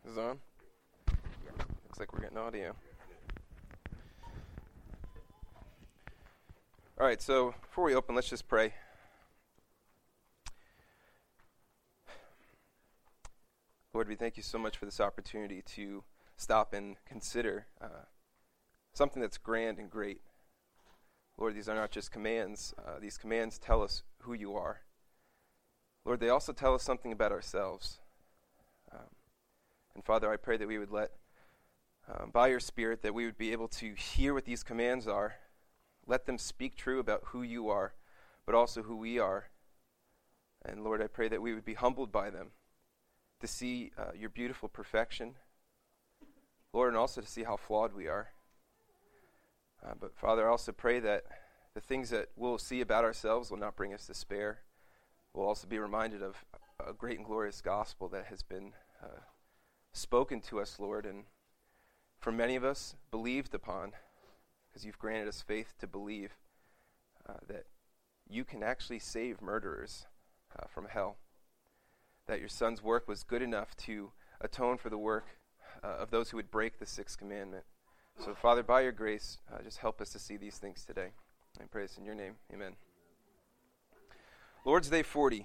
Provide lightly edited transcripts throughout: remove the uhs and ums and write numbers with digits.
Is it on? Looks like we're getting audio. All right, so before we open, let's just pray. Lord, we thank you so much for this opportunity to stop and consider something that's grand and great. Lord, these are not just commands. These commands tell us who you are. Lord, they also tell us something about ourselves. And Father, I pray that we would let, by your Spirit, that we would be able to hear what these commands are. Let them speak true about who you are, but also who we are. And Lord, I pray that we would be humbled by them, to see your beautiful perfection, Lord, and also to see how flawed we are. But Father, I also pray that the things that we'll see about ourselves will not bring us despair. We'll also be reminded of a great and glorious gospel that has been spoken to us, Lord, and for many of us, believed upon, because you've granted us faith to believe that you can actually save murderers from hell, that your Son's work was good enough to atone for the work of those who would break the sixth commandment. So, Father, by your grace, just help us to see these things today. I pray this in your name. Amen. Lord's Day 40.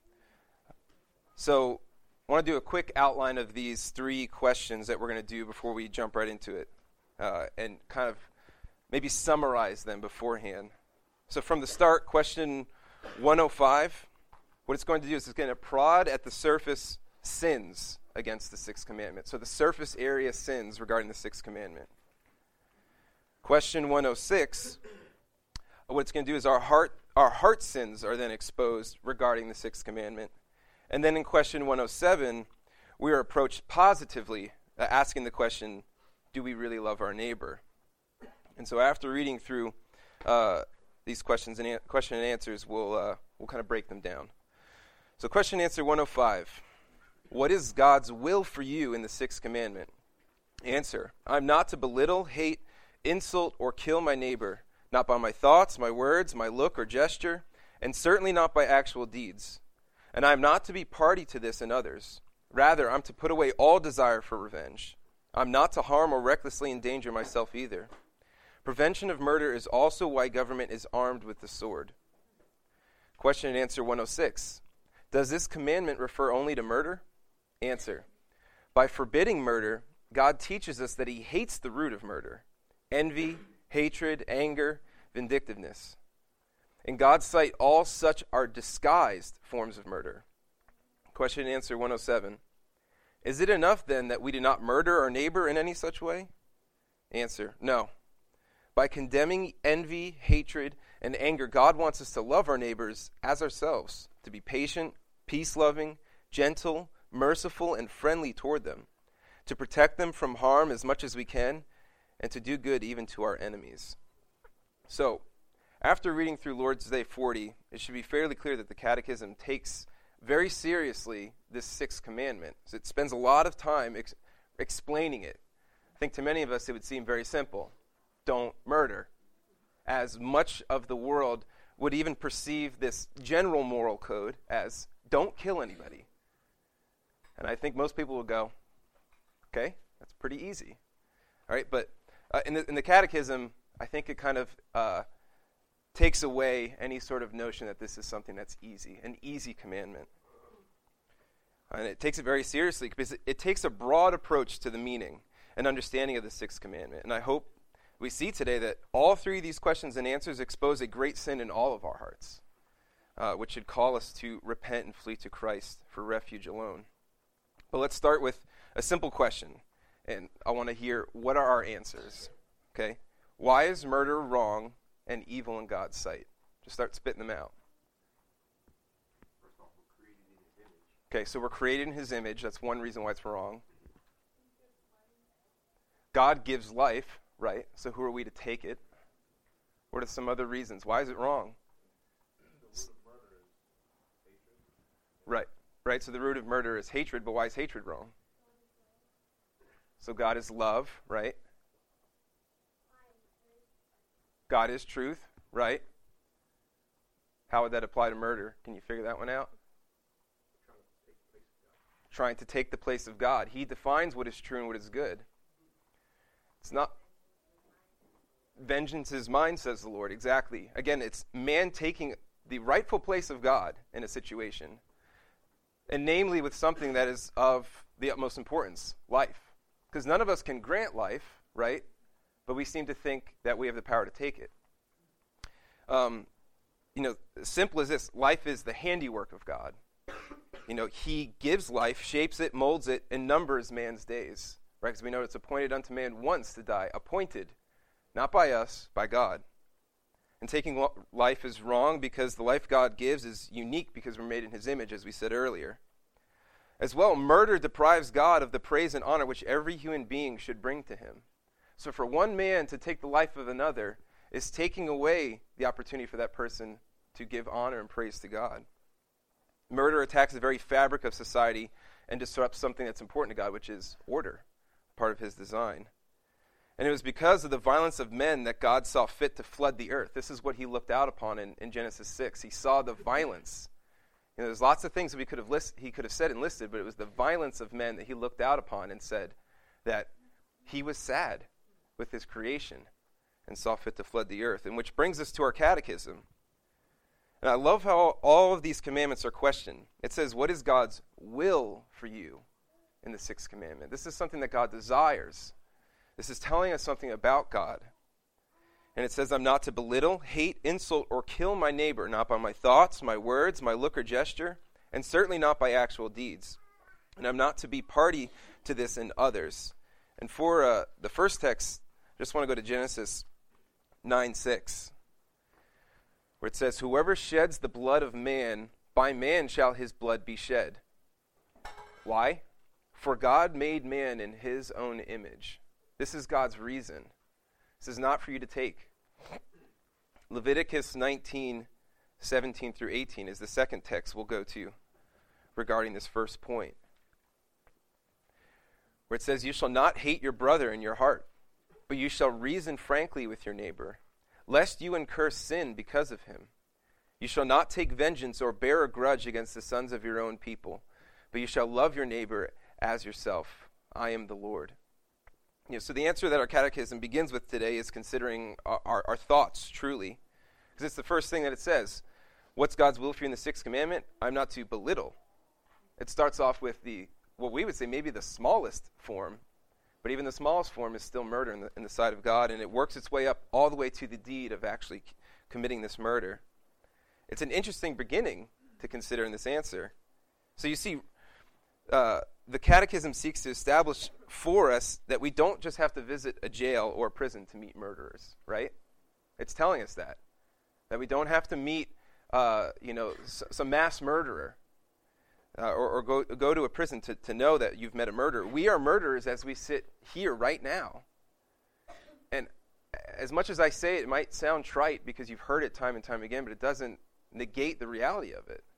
So, I want to do a quick outline of these three questions that we're going to do before we jump right into it, and kind of maybe summarize them beforehand. So, from the start, question 105, what it's going to do is it's going to prod at the surface sins against the sixth commandment. So, the surface area sins regarding the sixth commandment. Question 106, what it's going to do is our heart sins are then exposed regarding the sixth commandment. And then in question 107, we are approached positively, asking the question, do we really love our neighbor? And so after reading through these question and answers, we'll kind of break them down. So question and answer 105, what is God's will for you in the sixth commandment? Answer, I'm not to belittle, hate, insult, or kill my neighbor, not by my thoughts, my words, my look or gesture, and certainly not by actual deeds. And I am not to be party to this in others. Rather, I'm to put away all desire for revenge. I'm not to harm or recklessly endanger myself either. Prevention of murder is also why government is armed with the sword. Question and answer 106. Does this commandment refer only to murder? Answer. By forbidding murder, God teaches us that he hates the root of murder: envy, hatred, anger, vindictiveness. In God's sight, all such are disguised forms of murder. Question and answer 107. Is it enough then that we do not murder our neighbor in any such way? Answer, no. By condemning envy, hatred, and anger, God wants us to love our neighbors as ourselves, to be patient, peace-loving, gentle, merciful, and friendly toward them, to protect them from harm as much as we can, and to do good even to our enemies. So, after reading through Lord's Day 40, it should be fairly clear that the Catechism takes very seriously this sixth commandment. So it spends a lot of time explaining it. I think to many of us it would seem very simple. Don't murder. As much of the world would even perceive this general moral code as don't kill anybody. And I think most people will go, okay, that's pretty easy. All right, but in the Catechism, I think it kind of takes away any sort of notion that this is something that's easy, an easy commandment. And it takes it very seriously because it takes a broad approach to the meaning and understanding of the sixth commandment. And I hope we see today that all three of these questions and answers expose a great sin in all of our hearts, which should call us to repent and flee to Christ for refuge alone. But let's start with a simple question, and I want to hear, what are our answers? Okay? Why is murder wrong and evil in God's sight? Just start spitting them out. Okay, so we're created in his image. That's one reason why it's wrong. God gives life, right? So who are we to take it? What are some other reasons? Why is it wrong? Right, so the root of murder is hatred, but why is hatred wrong? So God is love, right? God is truth, right? How would that apply to murder? Can you figure that one out? trying to take the place of God. He defines what is true and what is good. It's not vengeance is mine, says the Lord. Exactly. Again, it's man taking the rightful place of God in a situation, and namely with something that is of the utmost importance, life. Because none of us can grant life, right? But we seem to think that we have the power to take it. Simple as this, life is the handiwork of God. He gives life, shapes it, molds it, and numbers man's days. Right? Because we know it's appointed unto man once to die. Appointed, not by us, by God. And taking life is wrong because the life God gives is unique because we're made in his image, as we said earlier. As well, murder deprives God of the praise and honor which every human being should bring to him. So for one man to take the life of another is taking away the opportunity for that person to give honor and praise to God. Murder attacks the very fabric of society and disrupts something that's important to God, which is order, part of his design. And it was because of the violence of men that God saw fit to flood the earth. This is what he looked out upon in Genesis 6. He saw the violence. There's lots of things that he could have said and listed, but it was the violence of men that he looked out upon and said that he was sad with his creation and saw fit to flood the earth. And which brings us to our catechism. And I love how all of these commandments are questioned. It says, what is God's will for you in the sixth commandment? This is something that God desires. This is telling us something about God. And it says, I'm not to belittle, hate, insult, or kill my neighbor, not by my thoughts, my words, my look or gesture, and certainly not by actual deeds. And I'm not to be party to this in others. And for the first text, I just want to go to Genesis 9:6. Where it says, whoever sheds the blood of man, by man shall his blood be shed. Why? For God made man in his own image. This is God's reason. This is not for you to take. Leviticus 19:17 through 18 is the second text we'll go to regarding this first point. Where it says, you shall not hate your brother in your heart, but you shall reason frankly with your neighbor, lest you incur sin because of him. You shall not take vengeance or bear a grudge against the sons of your own people, but you shall love your neighbor as yourself. I am the Lord. So the answer that our catechism begins with today is considering our thoughts, truly. Because it's the first thing that it says. What's God's will for you in the sixth commandment? I'm not to belittle. It starts off with what we would say maybe the smallest form, but even the smallest form is still murder in the sight of God, and it works its way up all the way to the deed of actually committing this murder. It's an interesting beginning to consider in this answer. So you see, the Catechism seeks to establish for us that we don't just have to visit a jail or a prison to meet murderers, right? It's telling us that we don't have to meet, some mass murderer or go to a prison to know that you've met a murderer. We are murderers as we sit here right now. And as much as I say it might sound trite because you've heard it time and time again, but it doesn't negate the reality of it.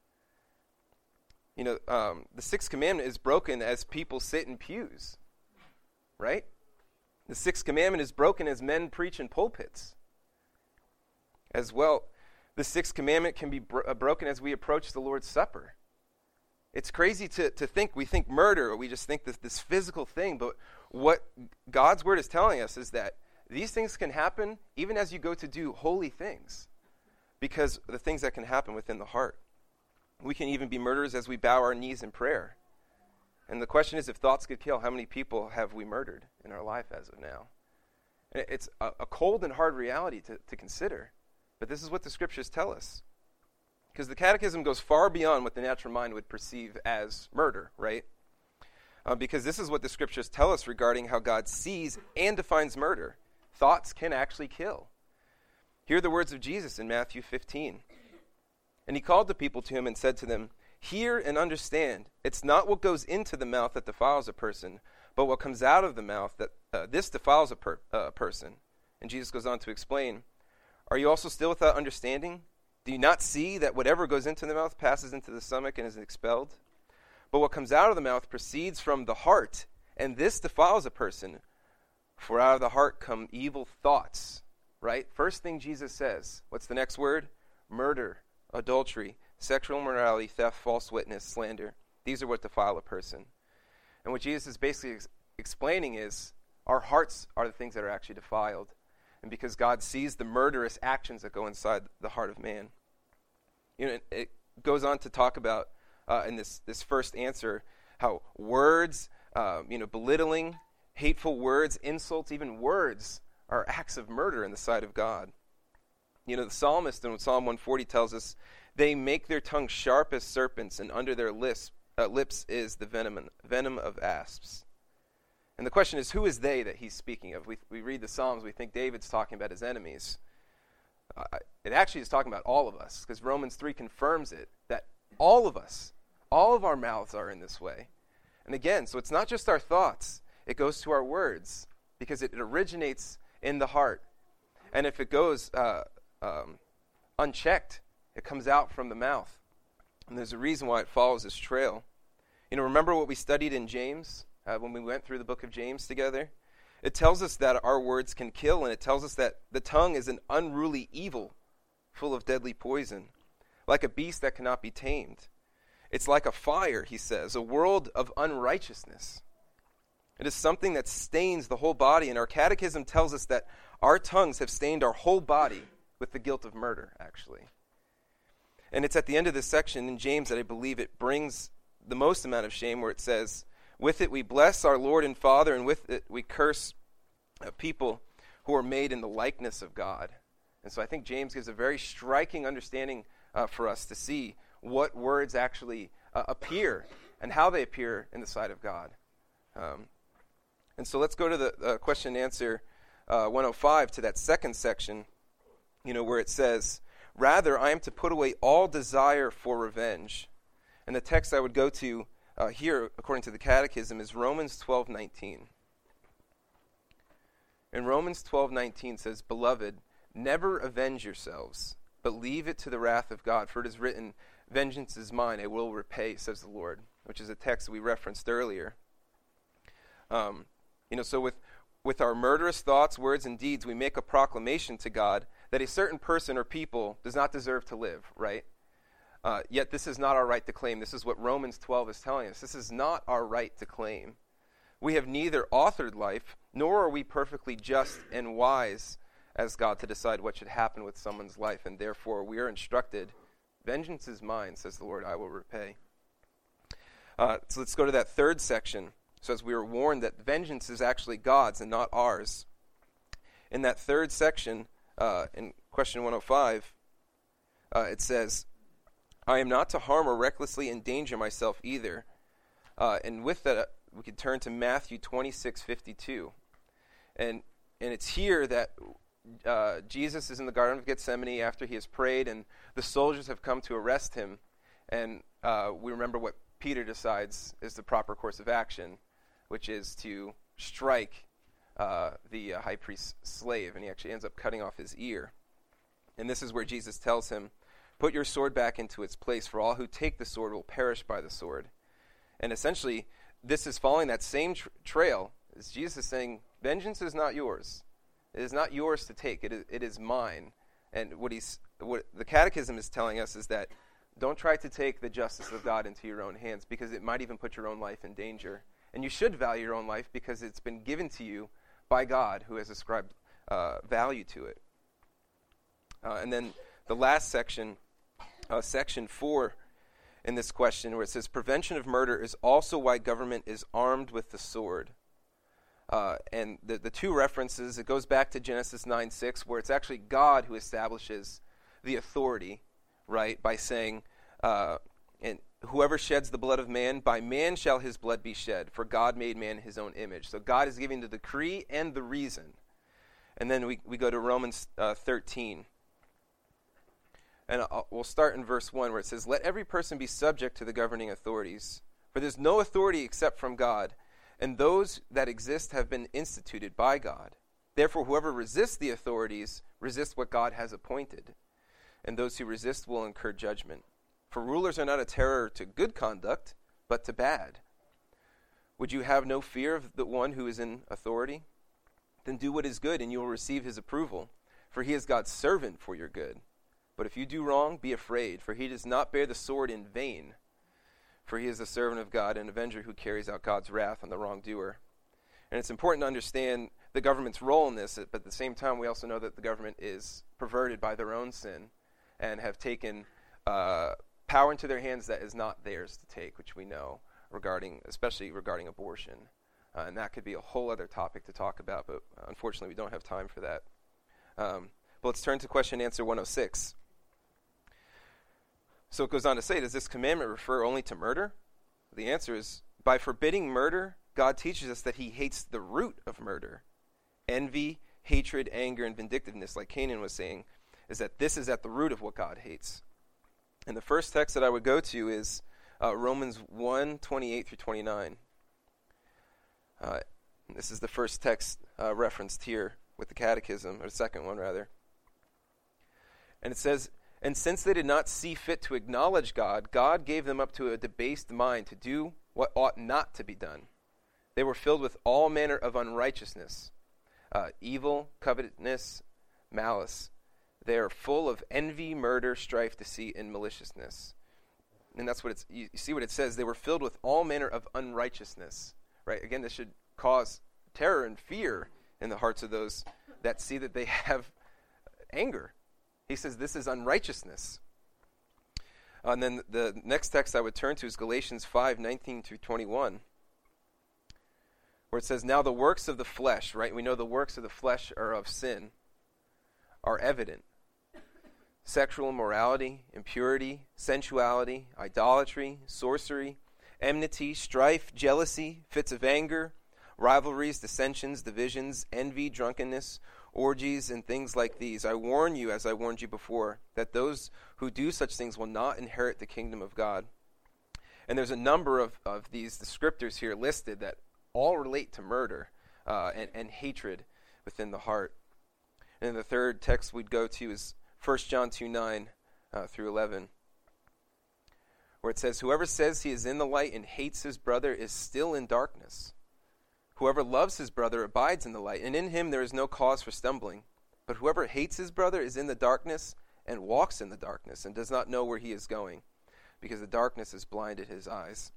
The sixth commandment is broken as people sit in pews, right? The sixth commandment is broken as men preach in pulpits. As well, the sixth commandment can be broken as we approach the Lord's Supper. It's crazy to think, we think murder, or we just think this physical thing, but what God's word is telling us is that these things can happen even as you go to do holy things, because of the things that can happen within the heart. We can even be murderers as we bow our knees in prayer. And the question is, if thoughts could kill, how many people have we murdered in our life as of now? And it's a cold and hard reality to consider. But this is what the scriptures tell us. Because the Catechism goes far beyond what the natural mind would perceive as murder, right? Because this is what the scriptures tell us regarding how God sees and defines murder. Thoughts can actually kill. Hear the words of Jesus in Matthew 15. And he called the people to him and said to them, hear and understand. It's not what goes into the mouth that defiles a person, but what comes out of the mouth that this defiles a person. And Jesus goes on to explain, are you also still without understanding? Do you not see that whatever goes into the mouth passes into the stomach and is expelled? But what comes out of the mouth proceeds from the heart, and this defiles a person. For out of the heart come evil thoughts, right? First thing Jesus says. What's the next word? Murder, adultery, sexual immorality, theft, false witness, slander. These are what defile a person. And what Jesus is basically explaining is our hearts are the things that are actually defiled. And because God sees the murderous actions that go inside the heart of man. It goes on to talk about, in this first answer, how words, belittling, hateful words, insults, even words are acts of murder in the sight of God. The psalmist in Psalm 140 tells us, they make their tongue sharp as serpents, and under their lips is the venom of asps. And the question is, who is they that he's speaking of? We read the Psalms, we think David's talking about his enemies. It actually is talking about all of us, because Romans 3 confirms it, that all of us, all of our mouths are in this way. And again, so it's not just our thoughts, it goes to our words, because it originates in the heart. And if it goes unchecked, it comes out from the mouth. And there's a reason why it follows this trail. Remember what we studied in James, when we went through the book of James together? It tells us that our words can kill, and it tells us that the tongue is an unruly evil, full of deadly poison, like a beast that cannot be tamed. It's like a fire, he says, a world of unrighteousness. It is something that stains the whole body, and our catechism tells us that our tongues have stained our whole body with the guilt of murder, actually. And it's at the end of this section in James that I believe it brings the most amount of shame, where it says, with it we bless our Lord and Father, and with it we curse people who are made in the likeness of God. And so I think James gives a very striking understanding for us to see what words actually appear and how they appear in the sight of God. And so let's go to the question and answer 105, to that second section, where it says, rather I am to put away all desire for revenge. And the text I would go to here, according to the Catechism, is Romans 12:19. And Romans 12:19 says, beloved, never avenge yourselves, but leave it to the wrath of God. For it is written, vengeance is mine, I will repay, says the Lord, which is a text we referenced earlier. So with our murderous thoughts, words, and deeds, we make a proclamation to God that a certain person or people does not deserve to live, right? Yet this is not our right to claim. This is what Romans 12 is telling us. This is not our right to claim. We have neither authored life, nor are we perfectly just and wise as God to decide what should happen with someone's life, and therefore we are instructed, vengeance is mine, says the Lord, I will repay. So let's go to that third section. So as we were warned that vengeance is actually God's and not ours. In that third section, in question 105, it says, I am not to harm or recklessly endanger myself either. And with that, we could turn to Matthew 26:52. And it's here that Jesus is in the Garden of Gethsemane after he has prayed, and the soldiers have come to arrest him. And we remember what Peter decides is the proper course of action, which is to strike the high priest's slave, and he actually ends up cutting off his ear. And this is where Jesus tells him, put your sword back into its place, for all who take the sword will perish by the sword. And essentially, this is following that same trail as Jesus is saying, vengeance is not yours. It is not yours to take. It is mine. And what the Catechism is telling us is that don't try to take the justice of God into your own hands, because it might even put your own life in danger. And you should value your own life because it's been given to you by God, who has ascribed value to it. And then the last section, section 4 in this question, where it says, prevention of murder is also why government is armed with the sword. And the two references, it goes back to Genesis 9:6, where it's actually God who establishes the authority, right, by saying, and whoever sheds the blood of man, by man shall his blood be shed, for God made man in his own image. So God is giving the decree and the reason. And then we go to Romans 13. And we'll start in verse 1, where it says, let every person be subject to the governing authorities, for there's no authority except from God, and those that exist have been instituted by God. Therefore, whoever resists the authorities resists what God has appointed, and those who resist will incur judgment. For rulers are not a terror to good conduct, but to bad. Would you have no fear of the one who is in authority? Then do what is good, and you will receive his approval, for he is God's servant for your good. But if you do wrong, be afraid, for he does not bear the sword in vain. for he is the servant of God, an avenger who carries out God's wrath on the wrongdoer. And it's important to understand the government's role in this, but at the same time, we also know that the government is perverted by their own sin and have taken power into their hands that is not theirs to take, which we know, especially regarding abortion. And that could be a whole other topic to talk about, but unfortunately we don't have time for that. But let's turn to question and answer 106. So it goes on to say, does this commandment refer only to murder? The answer is, by forbidding murder, God teaches us that he hates the root of murder. Envy, hatred, anger, and vindictiveness, like Canaan was saying, is that this is at the root of what God hates. And the first text that I would go to is Romans 1:28 through 29. This is the first text referenced here with the catechism, or the second one rather. And it says, and since they did not see fit to acknowledge God, God gave them up to a debased mind to do what ought not to be done. They were filled with all manner of unrighteousness, evil, covetousness, malice. They are full of envy, murder, strife, deceit, and maliciousness. And that's what you see what it says. They were filled with all manner of unrighteousness. Right? Again, this should cause terror and fear in the hearts of those that see that they have anger. He says this is unrighteousness. And then the next text I would turn to is Galatians 5:19 through 21, where it says, now the works of the flesh, right? We know the works of the flesh are of sin, are evident. Sexual immorality, impurity, sensuality, idolatry, sorcery, enmity, strife, jealousy, fits of anger, rivalries, dissensions, divisions, envy, drunkenness, orgies, and things like these. I warn you, as I warned you before, that those who do such things will not inherit the kingdom of God. And there's a number of these descriptors here listed that all relate to murder and hatred within the heart. And then the third text we'd go to is 1 John 2:9 through 11, where it says, whoever says he is in the light and hates his brother is still in darkness. Whoever loves his brother abides in the light, and in him there is no cause for stumbling. But whoever hates his brother is in the darkness and walks in the darkness and does not know where he is going, because the darkness has blinded his eyes.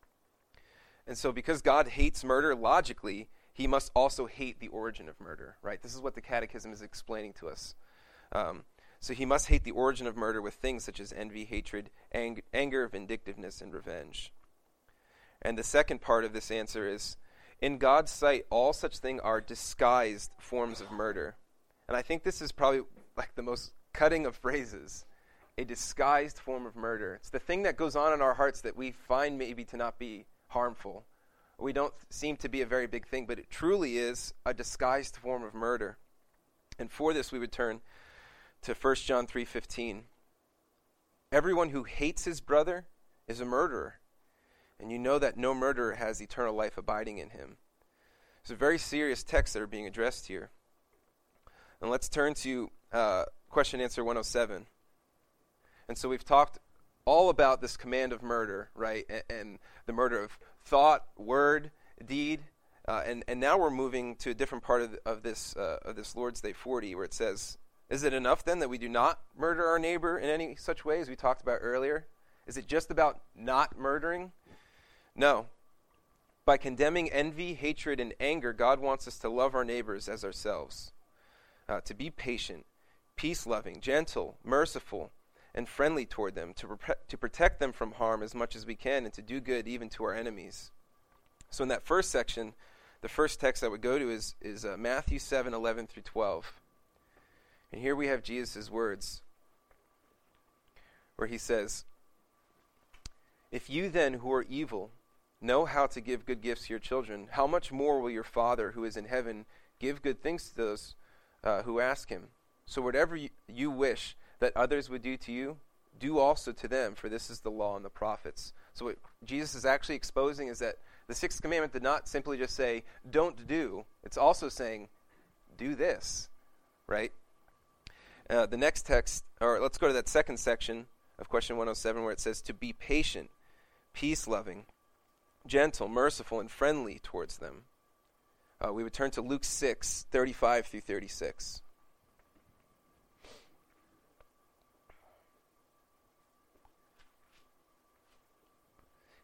And so because God hates murder, logically, he must also hate the origin of murder, right? This is what the Catechism is explaining to us. So he must hate the origin of murder with things such as envy, hatred, anger, vindictiveness, and revenge. And the second part of this answer is, in God's sight, all such things are disguised forms of murder. And I think this is probably like the most cutting of phrases. A disguised form of murder. It's the thing that goes on in our hearts that we find maybe to not be harmful. We don't seem to be a very big thing, but it truly is a disguised form of murder. And for this, we would turn to 1 John 3:15. Everyone who hates his brother is a murderer, and you know that no murderer has eternal life abiding in him. It's a very serious text that are being addressed here. And let's turn to question and answer 107. And so we've talked all about this command of murder, right? And the murder of thought, word, deed. And now we're moving to a different part of this Lord's Day 40, where it says, is it enough then that we do not murder our neighbor in any such way as we talked about earlier? Is it just about not murdering? No. By condemning envy, hatred, and anger, God wants us to love our neighbors as ourselves, to be patient, peace-loving, gentle, merciful, and friendly toward them, to protect them from harm as much as we can, and to do good even to our enemies. So in that first section, the first text I would go to is Matthew 7:11 through 12. And here we have Jesus' words, where he says, if you then who are evil know how to give good gifts to your children, how much more will your Father who is in heaven give good things to those who ask him? So whatever you wish that others would do to you, do also to them, for this is the law and the prophets. So what Jesus is actually exposing is that the sixth commandment did not simply just say, don't do. It's also saying, do this, right? The next text, or let's go to that second section of question 107, where it says to be patient, peace-loving, gentle, merciful, and friendly towards them. We would turn to Luke 6:35 through 36.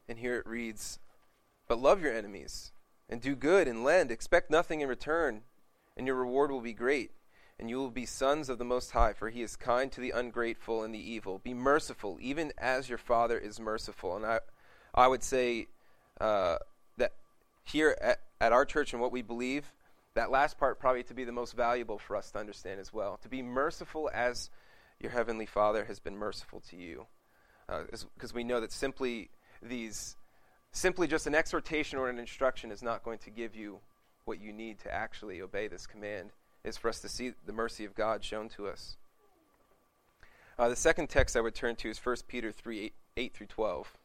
And here it reads, "But love your enemies, and do good, and lend, expect nothing in return, and your reward will be great. And you will be sons of the Most High, for he is kind to the ungrateful and the evil. Be merciful, even as your Father is merciful." And I would say that here at our church and what we believe, that last part probably to be the most valuable for us to understand as well. To be merciful as your Heavenly Father has been merciful to you. Because we know that simply just an exhortation or an instruction is not going to give you what you need to actually obey this command. Is for us to see the mercy of God shown to us. The second text I would turn to is 1 Peter 3, 8 through 12.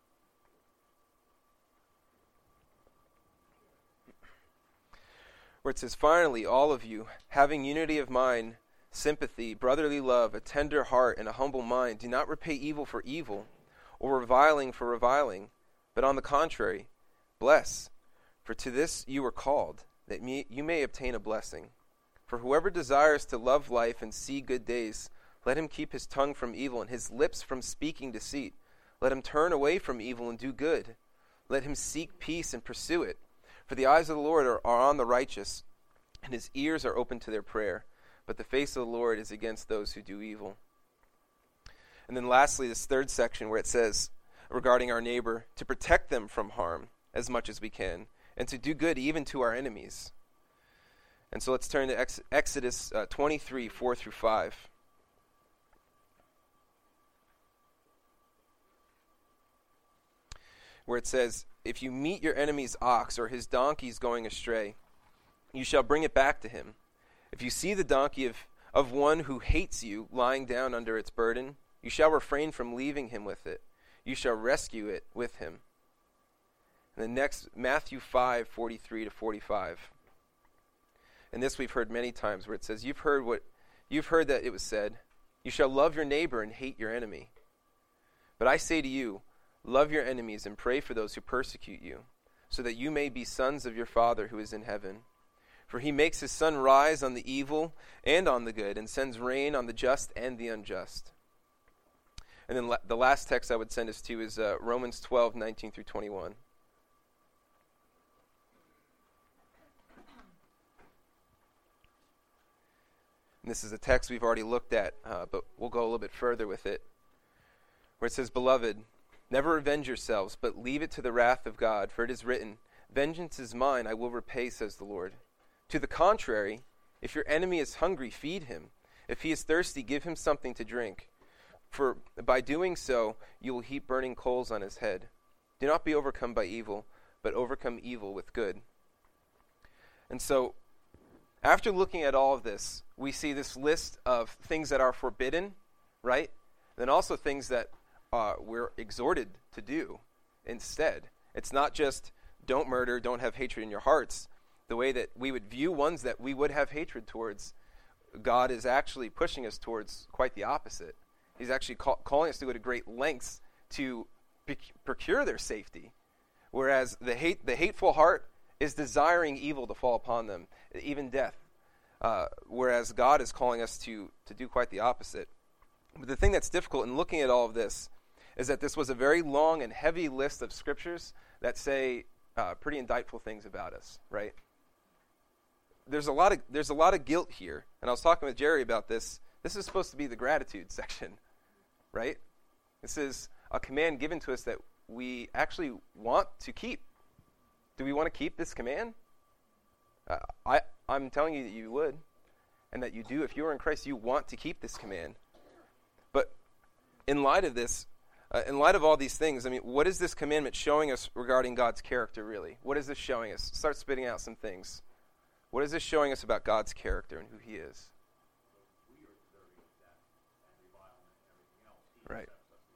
Where it says, "Finally, all of you, having unity of mind, sympathy, brotherly love, a tender heart, and a humble mind, do not repay evil for evil, or reviling for reviling, but on the contrary, bless, for to this you were called, that you may obtain a blessing. For whoever desires to love life and see good days, let him keep his tongue from evil and his lips from speaking deceit. Let him turn away from evil and do good. Let him seek peace and pursue it. For the eyes of the Lord are on the righteous, and his ears are open to their prayer. But the face of the Lord is against those who do evil." And then lastly, this third section where it says regarding our neighbor, to protect them from harm as much as we can, and to do good even to our enemies. And so let's turn to Exodus 23, 4 through 5. Where it says, "If you meet your enemy's ox or his donkeys going astray, you shall bring it back to him. If you see the donkey of one who hates you lying down under its burden, you shall refrain from leaving him with it. You shall rescue it with him." And then next, Matthew 5, 43 to 45. And this we've heard many times, where it says, you've heard that it was said, "You shall love your neighbor and hate your enemy. But I say to you, love your enemies and pray for those who persecute you, so that you may be sons of your Father who is in heaven. For he makes his sun rise on the evil and on the good, and sends rain on the just and the unjust." And then the last text I would send us to is Romans 12, 19 through 21. And this is a text we've already looked at, but we'll go a little bit further with it. Where it says, "Beloved, never revenge yourselves, but leave it to the wrath of God. For it is written, 'Vengeance is mine, I will repay, says the Lord.' To the contrary, if your enemy is hungry, feed him. If he is thirsty, give him something to drink. For by doing so, you will heap burning coals on his head. Do not be overcome by evil, but overcome evil with good." And so, after looking at all of this, we see this list of things that are forbidden, right? And then also things that we're exhorted to do instead. It's not just don't murder, don't have hatred in your hearts. The way that we would view ones that we would have hatred towards, God is actually pushing us towards quite the opposite. He's actually calling us to go to great lengths to procure their safety. Whereas the hateful heart is desiring evil to fall upon them, even death. Whereas God is calling us to do quite the opposite. But the thing that's difficult in looking at all of this is that this was a very long and heavy list of scriptures that say pretty indictful things about us, right? There's a lot of guilt here, and I was talking with Jerry about this. This is supposed to be the gratitude section, right? This is a command given to us that we actually want to keep. Do we want to keep this command? I'm telling you that you would, and that you do. If you are in Christ, you want to keep this command. But in light of this, in light of all these things, I mean, what is this commandment showing us regarding God's character, really? What is this showing us? Start spitting out some things. What is this showing us about God's character and who he is? Right.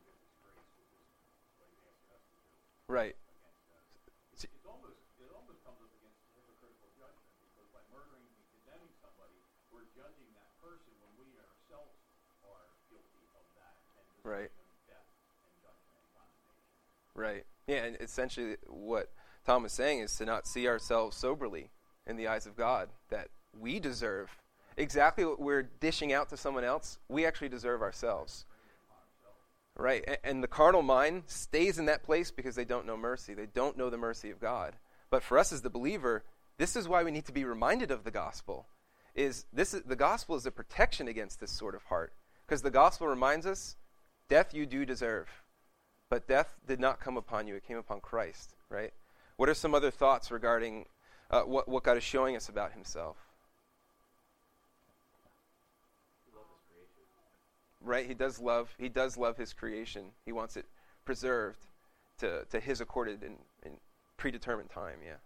Right. It almost comes up against hypocritical judgment, because by murdering and condemning somebody, we're judging that person when we ourselves are guilty of that, and right. Death and judgment and condemnation. Right. Yeah, and essentially what Tom is saying is to not see ourselves soberly in the eyes of God, that we deserve exactly what we're dishing out to someone else. We actually deserve ourselves. Right? And the carnal mind stays in that place because they don't know mercy. They don't know the mercy of God. But for us as the believer, this is why we need to be reminded of the gospel. The gospel is a protection against this sort of heart. Because the gospel reminds us, death you do deserve. But death did not come upon you. It came upon Christ, right? What are some other thoughts regarding what God is showing us about himself? Right? He does love his creation. He wants it preserved to his accorded and predetermined time, yeah.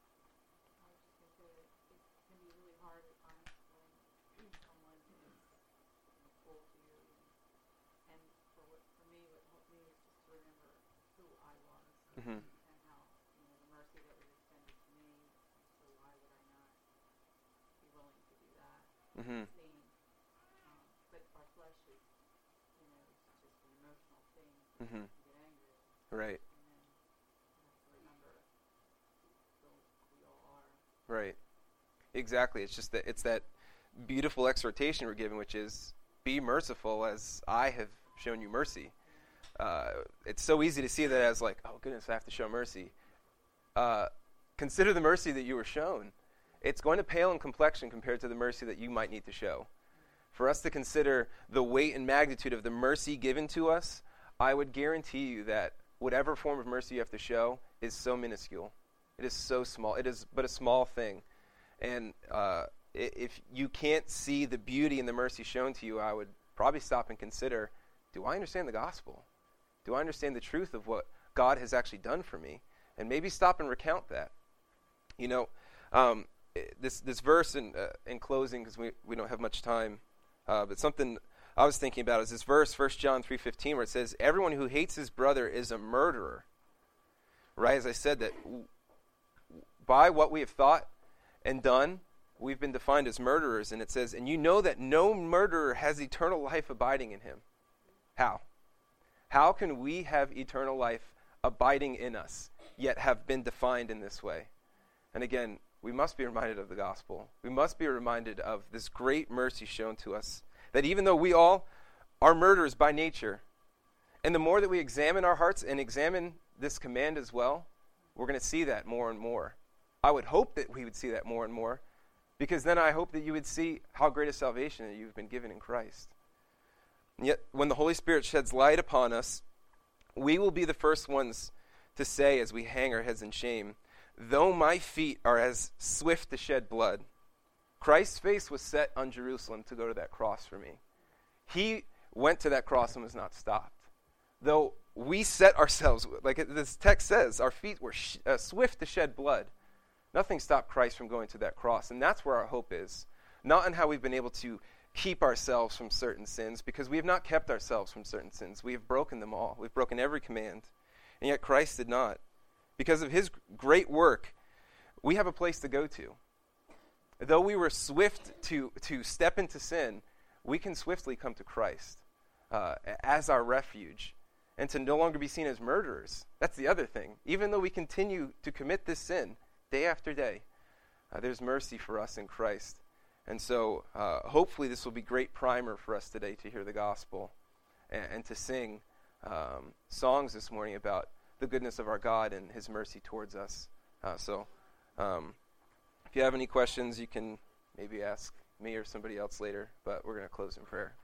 Mm-hmm. And how, the mercy that was extended to me, so why would I not be willing to do that? Mm-hmm. But our flesh is, it's just an emotional thing. Mm-hmm. You get angry. Right. And then you have to remember we all are. Right. Exactly. It's just it's that beautiful exhortation we're given, which is, be merciful as I have shown you mercy. It's so easy to see that as like, oh goodness, I have to show mercy. Consider the mercy that you were shown. It's going to pale in complexion compared to the mercy that you might need to show. For us to consider the weight and magnitude of the mercy given to us, I would guarantee you that whatever form of mercy you have to show is so minuscule. It is so small. It is but a small thing. And if you can't see the beauty and the mercy shown to you, I would probably stop and consider, do I understand the gospel? Do I understand the truth of what God has actually done for me? And maybe stop and recount that. This verse in closing, because we don't have much time, but something I was thinking about is this verse, 1 John 3:15, where it says, everyone who hates his brother is a murderer. Right? As I said, that by what we have thought and done, we've been defined as murderers. And it says, and you know that no murderer has eternal life abiding in him. How? How can we have eternal life abiding in us, yet have been defined in this way? And again, we must be reminded of the gospel. We must be reminded of this great mercy shown to us, that even though we all are murderers by nature, and the more that we examine our hearts and examine this command as well, we're going to see that more and more. I would hope that we would see that more and more, because then I hope that you would see how great a salvation that you've been given in Christ. And yet, when the Holy Spirit sheds light upon us, we will be the first ones to say as we hang our heads in shame, though my feet are as swift to shed blood. Christ's face was set on Jerusalem to go to that cross for me. He went to that cross and was not stopped. Though we set ourselves, like this text says, our feet were swift to shed blood. Nothing stopped Christ from going to that cross. And that's where our hope is. Not in how we've been able to keep ourselves from certain sins, because we have not kept ourselves from certain sins. We have broken them all. We've broken every command. And yet Christ did not. Because of his great work, we have a place to go to. Though we were swift to step into sin, we can swiftly come to Christ as our refuge, and to no longer be seen as murderers. That's the other thing. Even though we continue to commit this sin day after day, there's mercy for us in Christ. And so hopefully this will be great primer for us today to hear the gospel and to sing songs this morning about the goodness of our God and his mercy towards us. If you have any questions, you can maybe ask me or somebody else later, but we're going to close in prayer.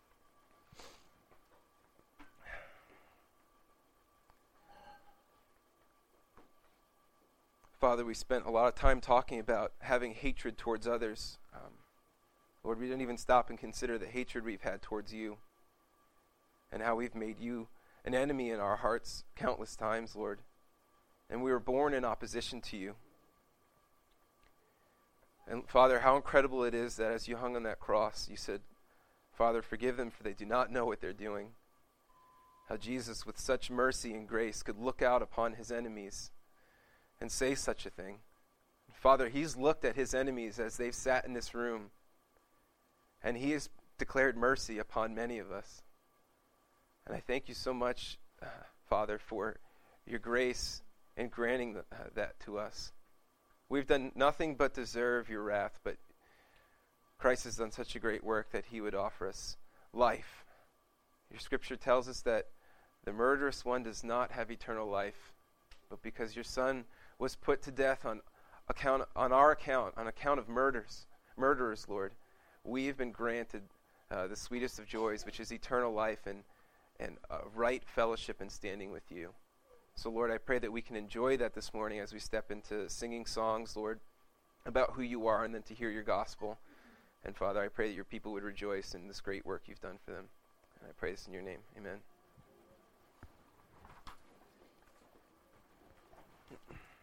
Father, we spent a lot of time talking about having hatred towards others. Lord, we didn't even stop and consider the hatred we've had towards you and how we've made you an enemy in our hearts countless times, Lord. And we were born in opposition to you. And Father, how incredible it is that as you hung on that cross, you said, Father, forgive them, for they do not know what they're doing. How Jesus, with such mercy and grace, could look out upon his enemies and say such a thing. Father, he's looked at his enemies as they've sat in this room, and he has declared mercy upon many of us. And I thank you so much, Father, for your grace in granting that to us. We've done nothing but deserve your wrath, but Christ has done such a great work that he would offer us life. Your scripture tells us that The murderous one does not have eternal life, but because your Son was put to death on our account, on account of murderers, Lord, we have been granted the sweetest of joys, which is eternal life and right fellowship and standing with you. So, Lord, I pray that we can enjoy that this morning as we step into singing songs, Lord, about who you are and then to hear your gospel. And, Father, I pray that your people would rejoice in this great work you've done for them. And I pray this in your name. Amen.